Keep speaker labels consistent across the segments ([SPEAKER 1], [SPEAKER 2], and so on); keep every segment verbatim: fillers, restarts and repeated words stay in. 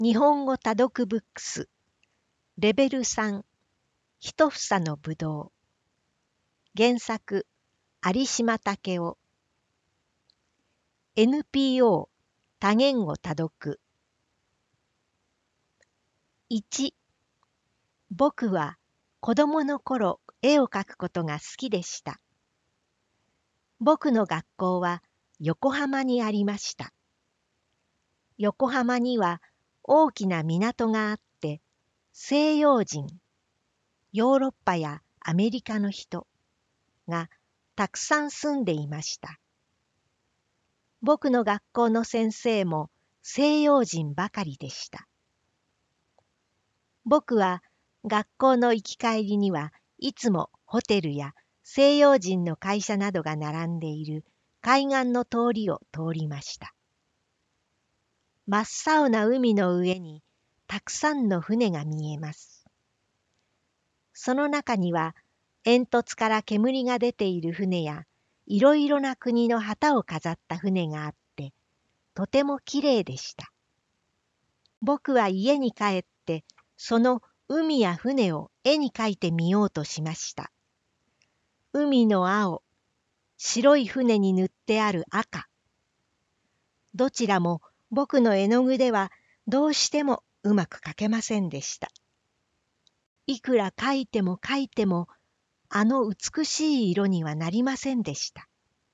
[SPEAKER 1] 日本語多読ブックスレベルさん一房のぶどう原作有島武雄 エヌピーオー 多言語多読いち僕は子供の頃絵を描くことが好きでした。僕の学校は横浜にありました。横浜には大きな港があって、西洋人、ヨーロッパやアメリカの人がたくさん住んでいました。僕の学校の先生も西洋人ばかりでした。僕は学校の行き帰りにはいつもホテルや西洋人の会社などが並んでいる海岸の通りを通りました。真っ青な海の上にたくさんの船が見えます。その中には煙突から煙が出ている船やいろいろな国の旗を飾った船があって、とてもきれいでした。僕は家に帰ってその海や船を絵に描いてみようとしました。海の青、白い船に塗ってある赤。どちらも僕の絵の具ではどうしてもうまく描けませんでした。いくら描いても描いてもあの美しい色にはなりませんでした。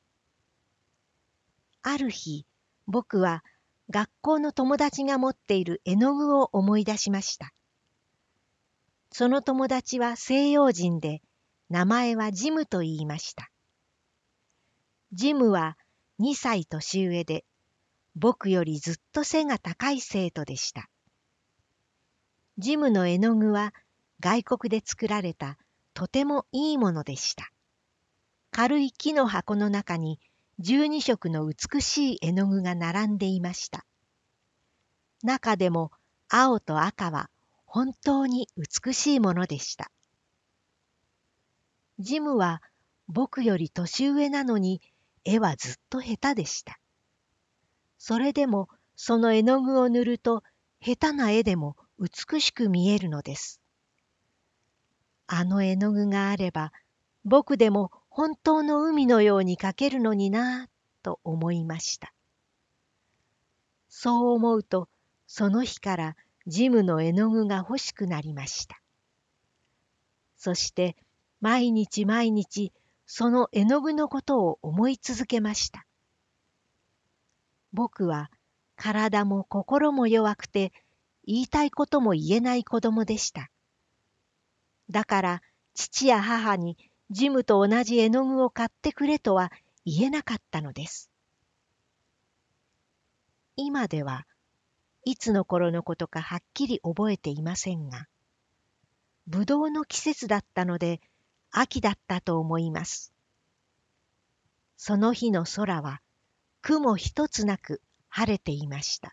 [SPEAKER 1] ある日、僕は学校の友達が持っている絵の具を思い出しました。その友達は西洋人で、名前はジムと言いました。ジムはにさい年上で、僕よりずっと背が高い生徒でした。ジムの絵の具は外国で作られたとてもいいものでした。軽い木の箱の中にじゅうにしょくの美しい絵の具が並んでいました。中でも青と赤は本当に美しいものでした。ジムは僕より年上なのに絵はずっと下手でした。それでもその絵の具を塗ると下手な絵でも美しく見えるのです。あの絵の具があれば僕でも本当の海のように描けるのになぁと思いました。そう思うとその日からジムの絵の具が欲しくなりました。そして毎日毎日その絵の具のことを思い続けました。僕は体も心も弱くて言いたいことも言えない子供でした。だから父や母にジムと同じ絵の具を買ってくれとは言えなかったのです。今ではいつの頃のことかはっきり覚えていませんが、ぶどうの季節だったので秋だったと思います。その日の空は雲一つなく晴れていました。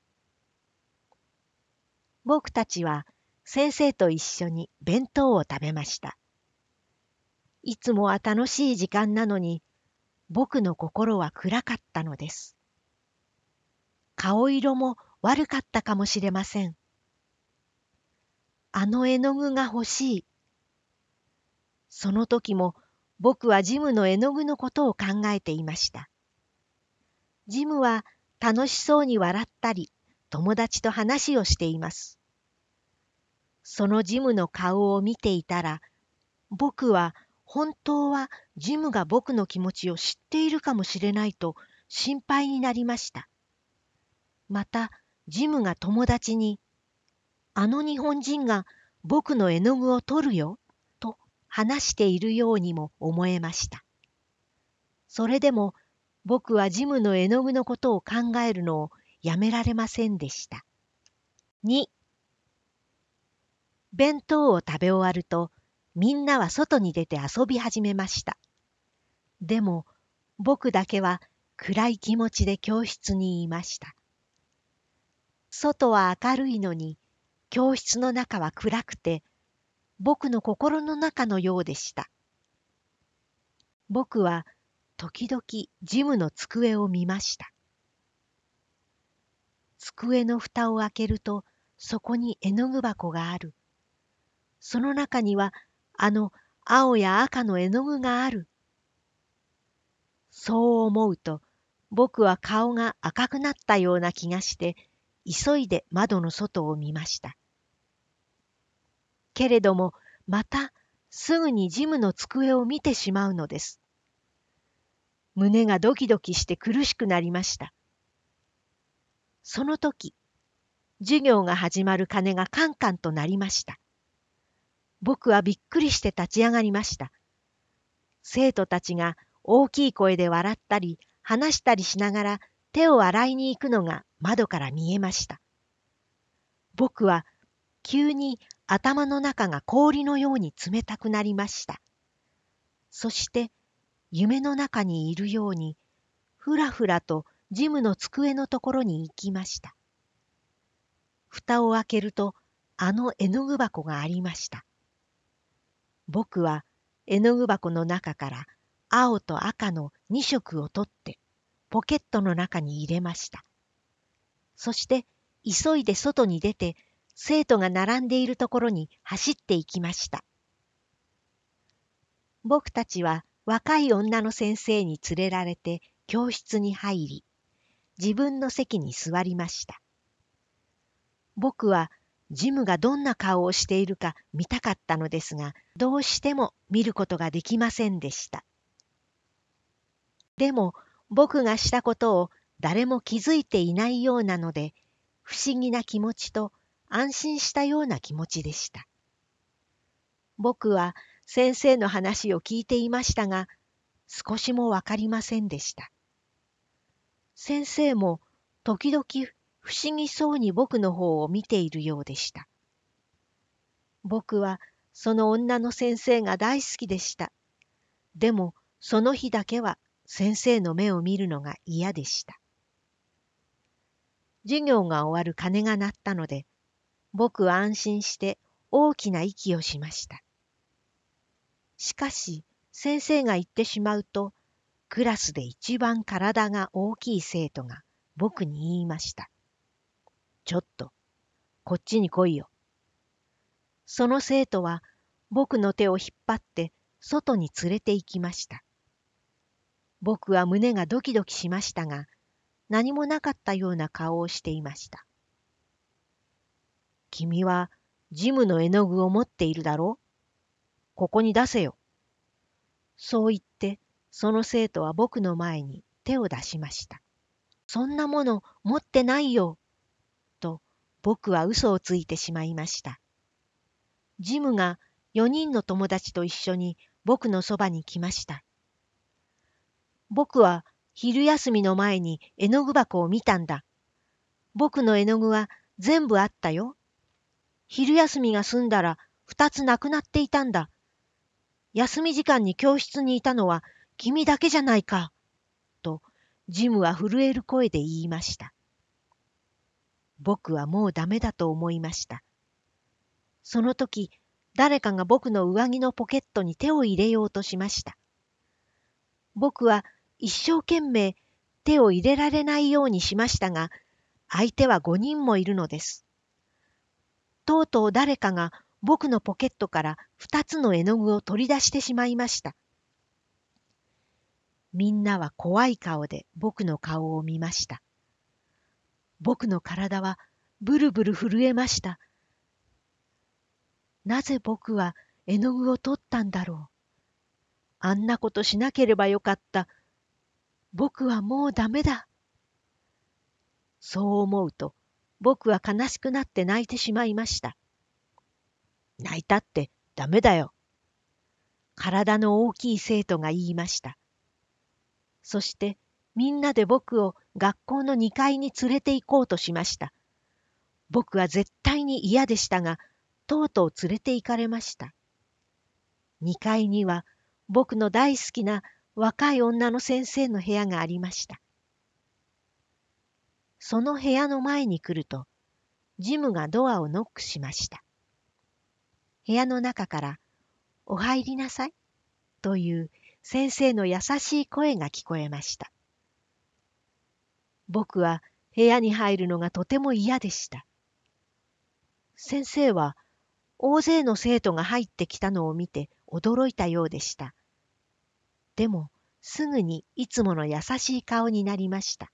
[SPEAKER 1] 僕たちは先生と一緒に弁当を食べました。いつもは楽しい時間なのに、僕の心は暗かったのです。顔色も悪かったかもしれません。あの絵の具が欲しい。その時も僕はジムの絵の具のことを考えていました。ジムは楽しそうに笑ったり、友達と話をしています。そのジムの顔を見ていたら、僕は本当はジムが僕の気持ちを知っているかもしれないと心配になりました。またジムが友達に、あの日本人が僕の絵の具を取るよと話しているようにも思えました。それでも僕はジムの絵の具のことを考えるのをやめられませんでした。に弁当を食べ終わるとみんなは外に出て遊び始めました。でも僕だけは暗い気持ちで教室にいました。外は明るいのに教室の中は暗くて僕の心の中のようでした。僕は時々ジムの机を見ました。 机の蓋を開けると、そこに絵の具箱がある。その中にはあの青や赤の絵の具がある。そう思うと、僕は顔が赤くなったような気がして、急いで窓の外を見ました。けれども、またすぐにジムの机を見てしまうのです。胸がドキドキして苦しくなりました。その時、授業が始まる鐘がカンカンと鳴りました。僕はびっくりして立ち上がりました。生徒たちが大きい声で笑ったり話したりしながら手を洗いに行くのが窓から見えました。僕は急に頭の中が氷のように冷たくなりました。そして夢の中にいるようにふらふらとジムの机のところに行きました。蓋を開けるとあの絵の具箱がありました。僕は絵の具箱の中から青と赤のに色を取ってポケットの中に入れました。そして急いで外に出て生徒が並んでいるところに走って行きました。僕たちは若い女の先生に連れられて教室に入り、自分の席に座りました。僕はジムがどんな顔をしているか見たかったのですが、どうしても見ることができませんでした。でも僕がしたことを誰も気づいていないようなので、不思議な気持ちと安心したような気持ちでした。僕は先生の話を聞いていましたが、少しもわかりませんでした。先生も時々不思議そうに僕の方を見ているようでした。僕はその女の先生が大好きでした。でもその日だけは先生の目を見るのが嫌でした。授業が終わる鐘が鳴ったので、僕は安心して大きな息をしました。しかし先生が行ってしまうと、クラスで一番体が大きい生徒が僕に言いました。ちょっと、こっちに来いよ。その生徒は僕の手を引っ張って外に連れて行きました。僕は胸がドキドキしましたが、何もなかったような顔をしていました。君はジムの絵の具を持っているだろう？ここに出せよ。そう言って、その生徒は僕の前に手を出しました。そんなもの持ってないよ。と僕は嘘をついてしまいました。ジムがよにんの友達と一緒に僕のそばに来ました。僕は昼休みの前に絵の具箱を見たんだ。僕の絵の具は全部あったよ。昼休みが済んだら二つなくなっていたんだ。休み時間に教室にいたのは君だけじゃないか。とジムは震える声で言いました。僕はもうダメだと思いました。その時、誰かが僕の上着のポケットに手を入れようとしました。僕は一生懸命手を入れられないようにしましたが、相手はごにんもいるのです。とうとう誰かが僕のポケットから二つの絵の具を取り出してしまいました。みんなは怖い顔で僕の顔を見ました。僕の体はブルブル震えました。なぜ僕は絵の具を取ったんだろう。あんなことしなければよかった。僕はもうダメだ。そう思うと、僕は悲しくなって泣いてしまいました。泣いたってダメだよ。体の大きい生徒が言いました。そしてみんなで僕を学校のにかいに連れて行こうとしました。僕は絶対に嫌でしたが、とうとう連れて行かれました。にかいには僕の大好きな若い女の先生の部屋がありました。その部屋の前に来ると、ジムがドアをノックしました。部屋の中から、お入りなさい、という先生の優しい声が聞こえました。僕は部屋に入るのがとても嫌でした。先生は大勢の生徒が入ってきたのを見て驚いたようでした。でもすぐにいつもの優しい顔になりました。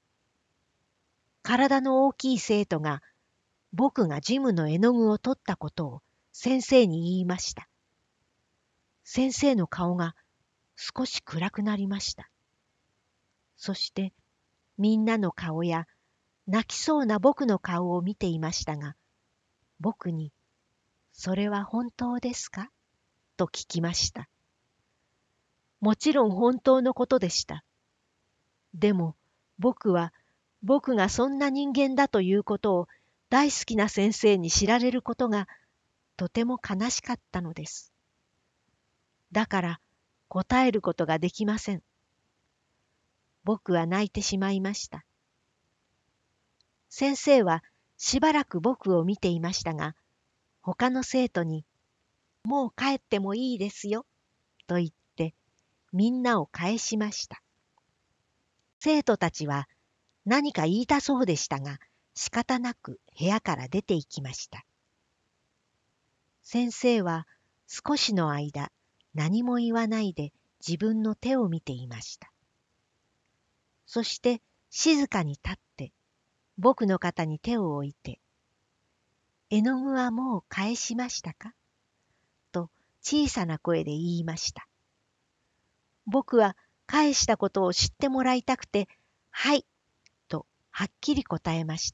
[SPEAKER 1] 体の大きい生徒が僕がジムの絵の具を取ったことを先生に言いました。先生の顔が少し暗くなりました。そしてみんなの顔や泣きそうな僕の顔を見ていましたが、僕にそれは本当ですかと聞きました。もちろん本当のことでした。でも僕は僕がそんな人間だということを大好きな先生に知られることがとても悲しかったのです。だから答えることができません。僕は泣いてしまいました。先生はしばらく僕を見ていましたが、他の生徒にもう帰ってもいいですよと言ってみんなを帰しました。生徒たちは何か言いたそうでしたが、仕方なく部屋から出て行きました。先生は少しの間何も言わないで自分の手を見ていました。そして静かに立って僕の肩に手を置いて、絵の具はもう返しましたかと小さな声で言いました。僕は返したことを知ってもらいたくて、はいとはっきり答えました。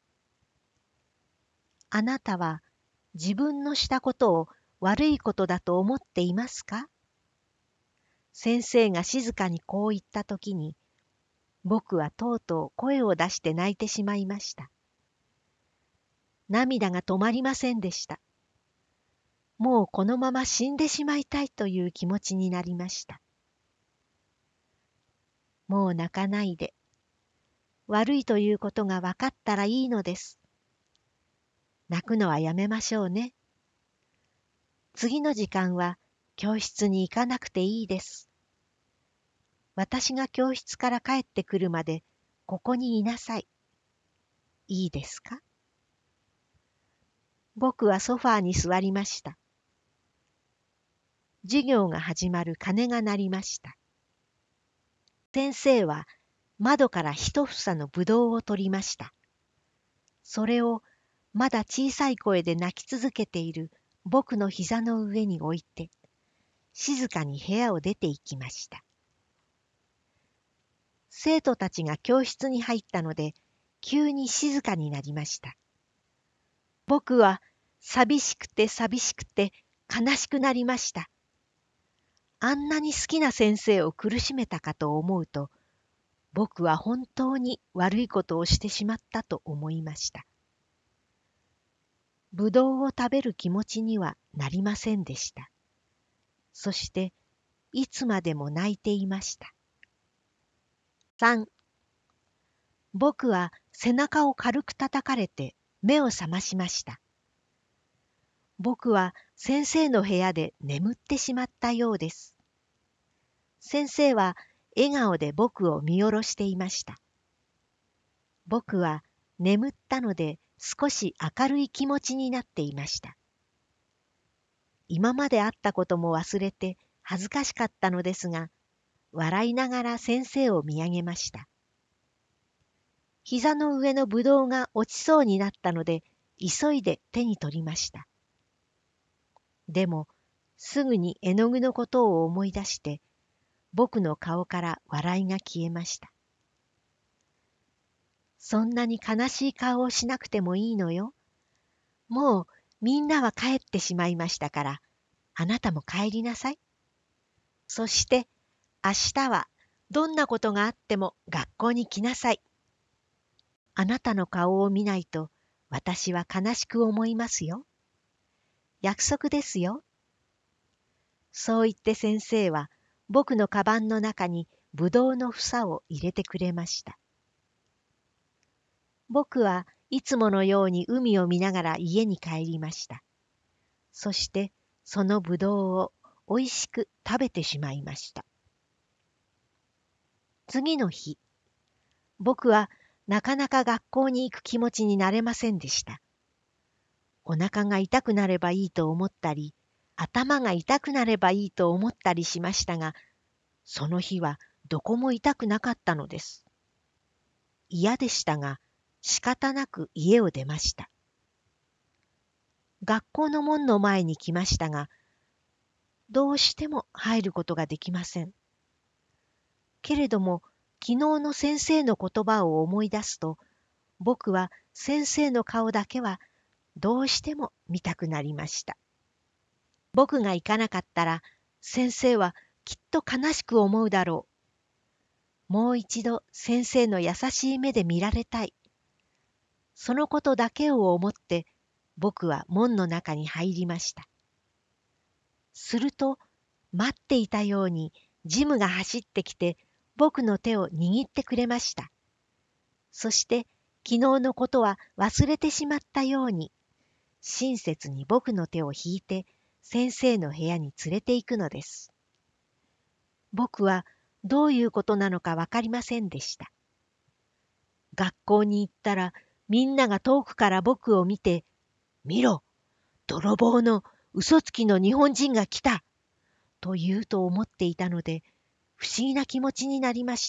[SPEAKER 1] あなたは自分のしたことを悪いことだと思っていますか？先生が静かにこう言ったときに、僕はとうとう声を出して泣いてしまいました。涙が止まりませんでした。もうこのまま死んでしまいたいという気持ちになりました。もう泣かないで。悪いということが分かったらいいのです。泣くのはやめましょうね。次の時間は教室に行かなくていいです。私が教室から帰ってくるまでここにいなさい。いいですか？僕はソファーに座りました。授業が始まる鐘が鳴りました。先生は窓から一房のぶどうを取りました。それをまだ小さい声で泣き続けている僕の膝の上に置いて、静かに部屋を出て行きました。生徒たちが教室に入ったので、急に静かになりました。僕は寂しくて寂しくて悲しくなりました。あんなに好きな先生を苦しめたかと思うと、僕は本当に悪いことをしてしまったと思いました。ぶどうを食べる気持ちにはなりませんでした。そしていつまでも泣いていました。さん、僕は背中を軽く叩かれて目を覚ましました。僕は先生の部屋で眠ってしまったようです。先生は笑顔で僕を見下ろしていました。僕は眠ったので少し明るい気持ちになっていました。今まであったことも忘れて恥ずかしかったのですが、笑いながら先生を見上げました。膝の上のぶどうが落ちそうになったので、急いで手に取りました。でも、すぐに絵の具のことを思い出して、僕の顔から笑いが消えました。そんなに悲しい顔をしなくてもいいのよ。もうみんなは帰ってしまいましたから、あなたも帰りなさい。そして明日はどんなことがあっても学校に来なさい。あなたの顔を見ないと私は悲しく思いますよ。約束ですよ。そう言って先生は僕のカバンの中にぶどうの房を入れてくれました。僕はいつものように海を見ながら家に帰りました。そしてそのぶどうをおいしく食べてしまいました。次の日、僕はなかなか学校に行く気持ちになれませんでした。お腹が痛くなればいいと思ったり、頭が痛くなればいいと思ったりしましたが、その日はどこも痛くなかったのです。嫌でしたが、仕方なく家を出ました。学校の門の前に来ましたが、どうしても入ることができません。けれども、昨日の先生の言葉を思い出すと、僕は先生の顔だけはどうしても見たくなりました。僕が行かなかったら、先生はきっと悲しく思うだろう。もう一度先生の優しい目で見られたい。そのことだけを思って、僕は門の中に入りました。すると、待っていたようにジムが走ってきて、僕の手を握ってくれました。そして、昨日のことは忘れてしまったように、親切に僕の手を引いて、先生の部屋に連れて行くのです。僕はどういうことなのかわかりませんでした。学校に行ったら、みんなが遠くから僕を見て、見ろ、泥棒の嘘つきの日本人が来たと言うと思っていたので、不思議な気持ちになりました。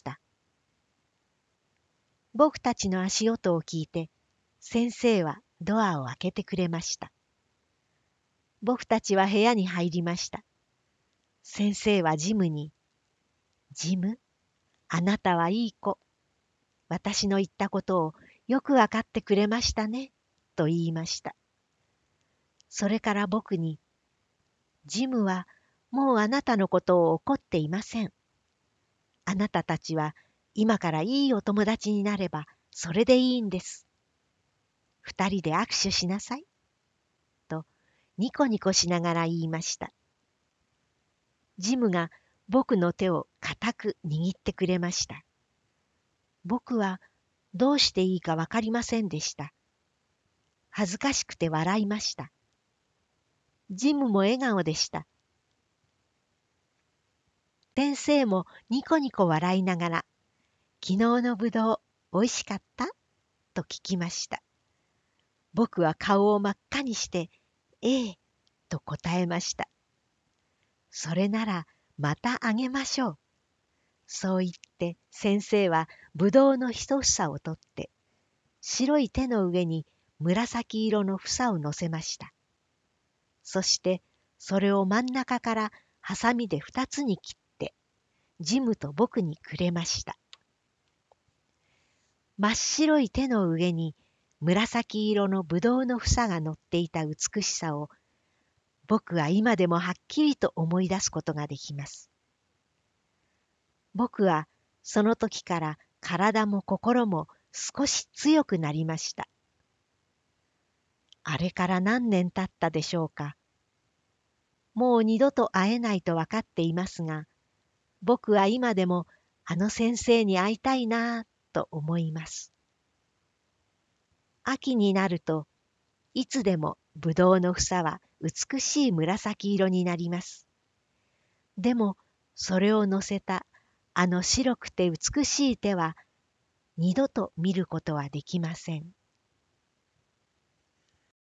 [SPEAKER 1] 僕たちの足音を聞いて、先生はドアを開けてくれました。僕たちは部屋に入りました。先生はジムに、ジム、あなたはいい子。私の言ったことをよくわかってくれましたね、と言いました。それから僕に、ジムはもうあなたのことを怒っていません。あなたたちは今からいいお友達になればそれでいいんです。二人で握手しなさい。とニコニコしながら言いました。ジムが僕の手を固く握ってくれました。僕はどうしていいかわかりませんでした。恥ずかしくて笑いました。ジムも笑顔でした。先生もニコニコ笑いながら、昨日のぶどうおいしかった?と聞きました。僕は顔を真っ赤にして、ええ、と答えました。それならまたあげましょう。そう言って先生はぶどうの一房を取って、白い手の上に紫色の房を乗せました。そしてそれを真ん中からハサミで二つに切って、ジムと僕にくれました。真っ白い手の上に紫色のぶどうの房が乗っていた美しさを、僕は今でもはっきりと思い出すことができます。僕はその時から体も心も少し強くなりました。あれから何年経ったでしょうか。もう二度と会えないと分かっていますが、僕は今でもあの先生に会いたいなぁと思います。秋になると、いつでもぶどうの房は美しい紫色になります。でも、それを乗せたあの白くて美しい手は、二度と見ることはできません。